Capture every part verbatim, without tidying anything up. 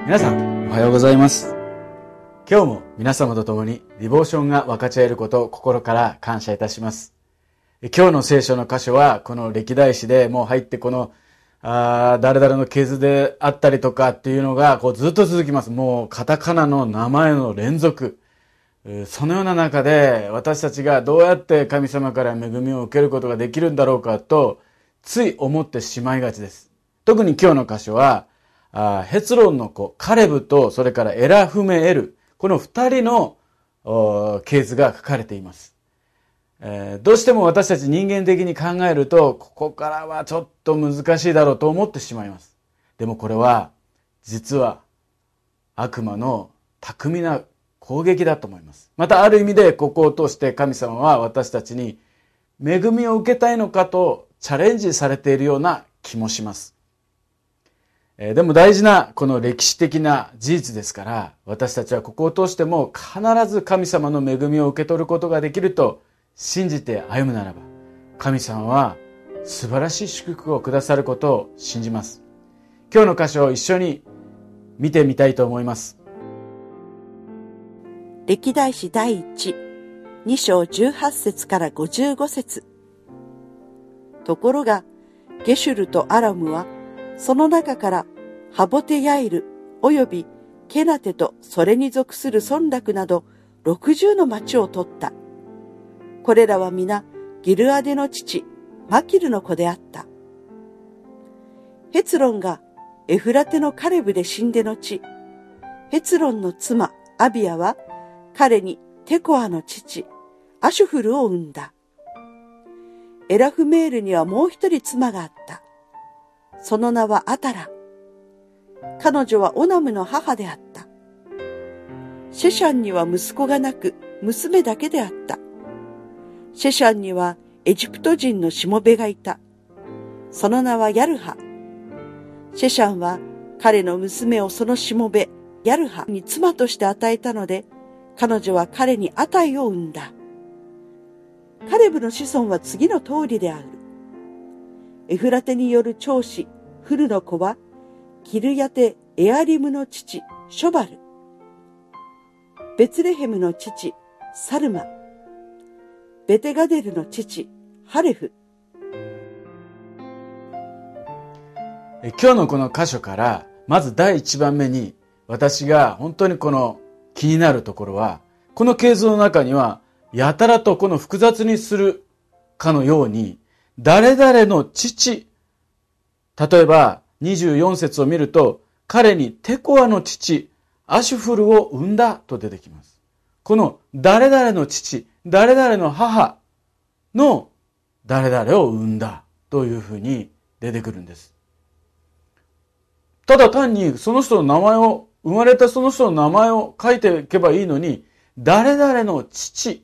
皆さんおはようございます。今日も皆様と共にディボーションが分かち合えることを心から感謝いたします。今日の聖書の箇所はこの歴代史でもう入ってこのあ誰々の系図であったりとかっていうのがこうずっと続きます。もうカタカナの名前の連続。そのような中で私たちがどうやって神様から恵みを受けることができるんだろうかとつい思ってしまいがちです。特に今日の箇所はあヘツロンの子カレブとそれからエラフメエル、この二人の系図が書かれています。えー、どうしても私たち人間的に考えるとここからはちょっと難しいだろうと思ってしまいます。でもこれは実は悪魔の巧みな攻撃だと思います。またある意味でここを通して神様は私たちに恵みを受けたいのかとチャレンジされているような気もします。でも大事なこの歴史的な事実ですから、私たちはここを通しても必ず神様の恵みを受け取ることができると信じて歩むならば、神様は素晴らしい祝福をくださることを信じます。今日の箇所を一緒に見てみたいと思います。 歴代史第一、に章じゅうはち節からごじゅうご節。ところが、ゲシュルとアラムは、その中からハボテヤイルおよびケナテとそれに属する村落などろくじゅうの町を取った。これらは皆ギルアデの父マキルの子であった。ヘツロンがエフラテのカレブで死んで後、ヘツロンの妻アビアは彼にテコアの父アシュフルを産んだ。エラフメールにはもう一人妻があった。その名はアタラ。彼女はオナムの母であった。シェシャンには息子がなく、娘だけであった。シェシャンにはエジプト人のしもべがいた。その名はヤルハ。シェシャンは彼の娘をそのしもべ、ヤルハに妻として与えたので、彼女は彼にアタイを産んだ。カレブの子孫は次の通りである。エフラテによる長子フルの子はキルヤテエアリムの父ショバル、ベツレヘムの父サルマ、ベテガデルの父ハレフ。 今日のこの箇所からまず第一番目に私が本当にこの気になるところは、この系図の中にはやたらとこの複雑にするかのように誰々の父、例えばにじゅうよん節を見ると、彼にテコアの父、アシュフルを産んだと出てきます。この誰々の父、誰々の母の誰々を産んだというふうに出てくるんです。ただ単にその人の名前を、生まれたその人の名前を書いていけばいいのに、誰々の父、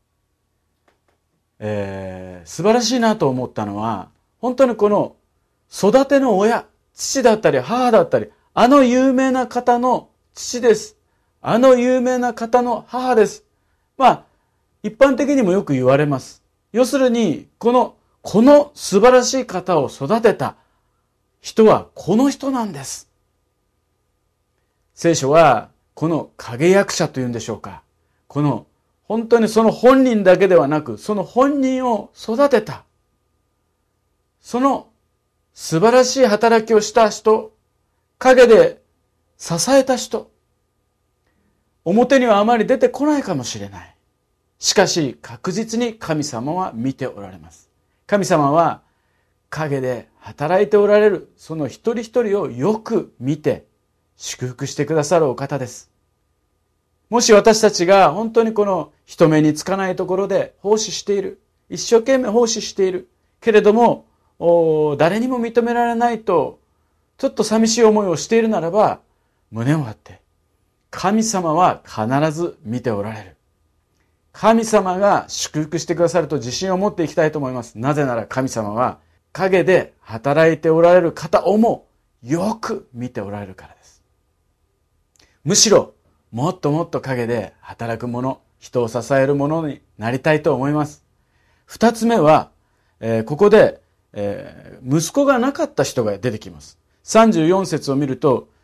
えー、素晴らしいなと思ったのは、本当にこの育ての親、父だったり母だったり、あの有名な方の父です。あの有名な方の母です。まあ、一般的にもよく言われます。要するに、この、この素晴らしい方を育てた人はこの人なんです。聖書は、この影役者というんでしょうか。この本当にその本人だけではなく、その本人を育てた。その素晴らしい働きをした人、陰で支えた人、表にはあまり出てこないかもしれない。しかし確実に神様は見ておられます。神様は陰で働いておられるその一人一人をよく見て祝福してくださるお方です。もし私たちが本当にこの人目につかないところで奉仕している、一生懸命奉仕しているけれども誰にも認められないとちょっと寂しい思いをしているならば、胸を張って神様は必ず見ておられる。神様が祝福してくださると自信を持っていきたいと思います。なぜなら神様は陰で働いておられる方をもよく見ておられるからです。むしろもっともっと陰で働く者、人を支える者になりたいと思います。二つ目は、えー、ここで、えー、息子がなかった人が出てきます。さんじゅうよん節を見ると、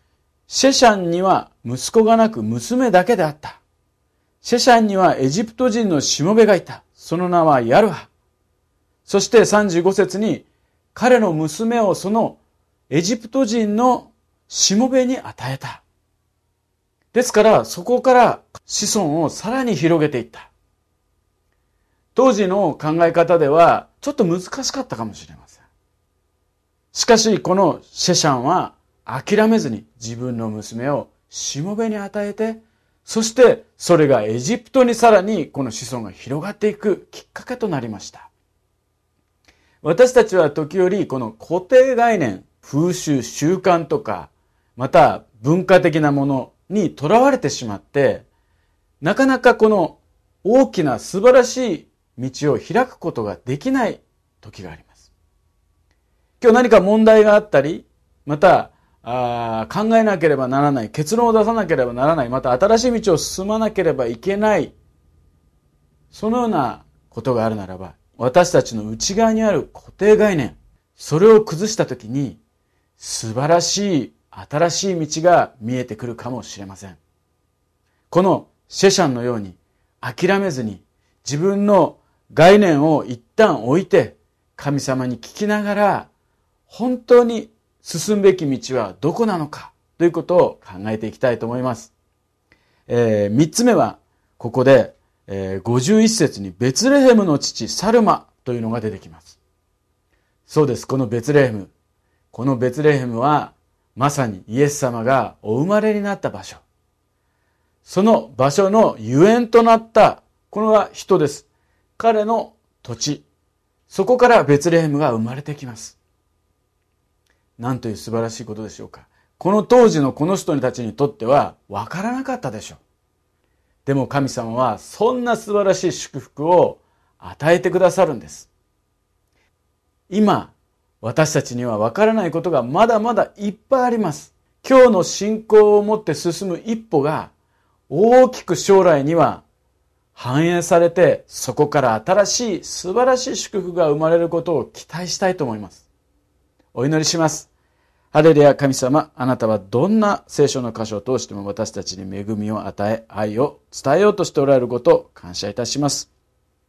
シェシャンには息子がなく娘だけであった。シェシャンにはエジプト人のしもべがいた。その名はヤルハ。そしてさんじゅうご節に彼の娘をそのエジプト人のしもべに与えた。ですからそこから子孫をさらに広げていった。当時の考え方ではちょっと難しかったかもしれません。しかしこのシェシャンは諦めずに自分の娘をしもべに与えて、そしてそれがエジプトにさらにこの子孫が広がっていくきっかけとなりました。私たちは時折この固定概念、風習、習慣とか、また文化的なものにとらわれてしまって、なかなかこの大きな素晴らしい道を開くことができない時があります。今日何か問題があったり、またあ考えなければならない、結論を出さなければならない、また新しい道を進まなければいけない、そのようなことがあるならば、私たちの内側にある固定概念、それを崩したときに素晴らしい新しい道が見えてくるかもしれません。このシェシャンのように諦めずに自分の概念を一旦置いて神様に聞きながら本当に進むべき道はどこなのかということを考えていきたいと思います。えー、三つ目はここでえー、ごじゅういち節にベツレヘムの父サルマというのが出てきます。そうです。このベツレヘム。このベツレヘムはまさにイエス様がお生まれになった場所。その場所のゆえんとなったこれは人です。彼の土地。そこからベツレヘムが生まれてきます。なんという素晴らしいことでしょうか。この当時のこの人たちにとってはわからなかったでしょう。でも神様はそんな素晴らしい祝福を与えてくださるんです。今、私たちにはわからないことがまだまだいっぱいあります。今日の信仰を持って進む一歩が大きく将来には反映されて、そこから新しい素晴らしい祝福が生まれることを期待したいと思います。お祈りします。ハレルヤ、神様、あなたはどんな聖書の箇所を通しても私たちに恵みを与え、愛を伝えようとしておられることを感謝いたします。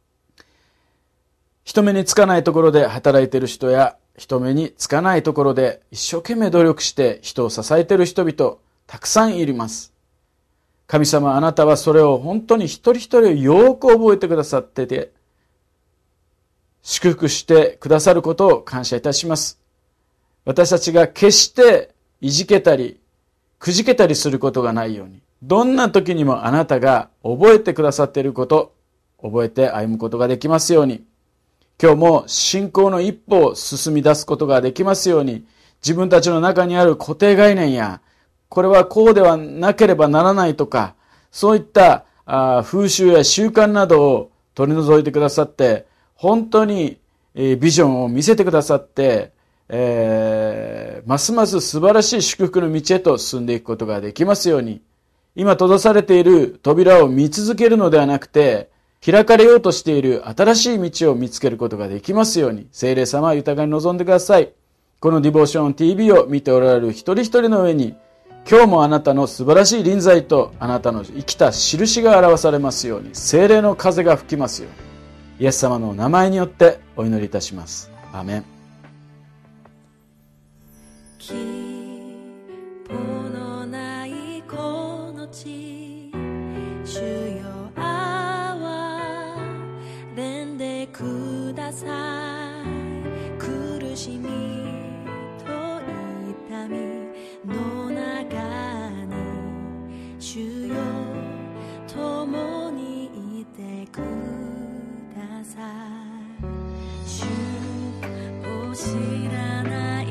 人目につかないところで働いている人や、人目につかないところで一生懸命努力して人を支えている人々、たくさんいます。神様、あなたはそれを本当に一人一人をよく覚えてくださってて、祝福してくださることを感謝いたします。私たちが決していじけたり、くじけたりすることがないように、どんな時にもあなたが覚えてくださっていること、覚えて歩むことができますように、今日も信仰の一歩を進み出すことができますように、自分たちの中にある固定概念や、これはこうではなければならないとか、そういった風習や習慣などを取り除いてくださって、本当にビジョンを見せてくださって、えー、ますます素晴らしい祝福の道へと進んでいくことができますように、今閉ざされている扉を見続けるのではなくて、開かれようとしている新しい道を見つけることができますように、聖霊様は豊かに望んでください。このディボーション ティービー を見ておられる一人一人の上に、今日もあなたの素晴らしい臨在とあなたの生きた印が表されますように、聖霊の風が吹きますように、イエス様の名前によってお祈りいたします。アーメン。 希望のないこの地、主よ憐れんでください。苦しみと痛みの中に、主よ共にいてください。主を知らない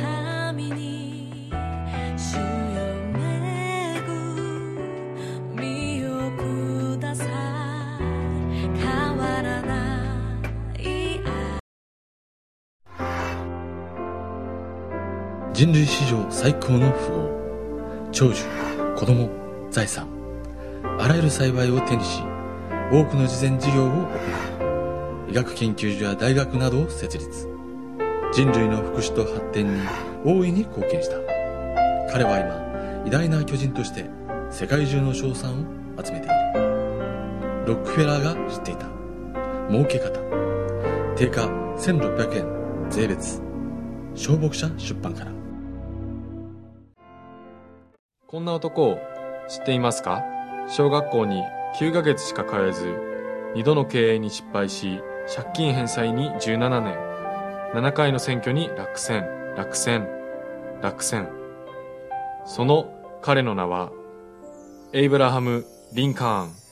人類史上最高の富豪、長寿、子供、財産、あらゆる幸いを手にし、多くの慈善事業を行い、医学研究所や大学などを設立。人類の福祉と発展に大いに貢献した。彼は今偉大な巨人として世界中の称賛を集めている。ロックフェラーが知っていた儲け方。定価せんろっぴゃくえん税別。小牧者出版から。 こんな男を知っていますか？小学校にきゅうかげつしか通えず、にどの経営に失敗し、借金返済にじゅうななねん、ななかいの選挙に落選、落選、落選。その彼の名は、エイブラハム・リンカーン。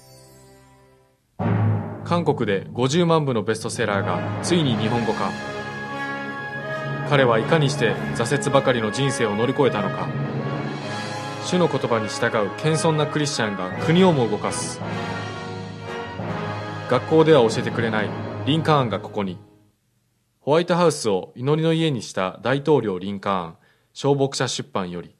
韓国でごじゅうまんぶのベストセラーがついに日本語化。彼はいかにして挫折ばかりの人生を乗り越えたのか。主の言葉に従う謙遜なクリスチャンが国をも動かす。学校では教えてくれないリンカーンがここに。ホワイトハウスを祈りの家にした大統領リンカーン、小牧者出版より。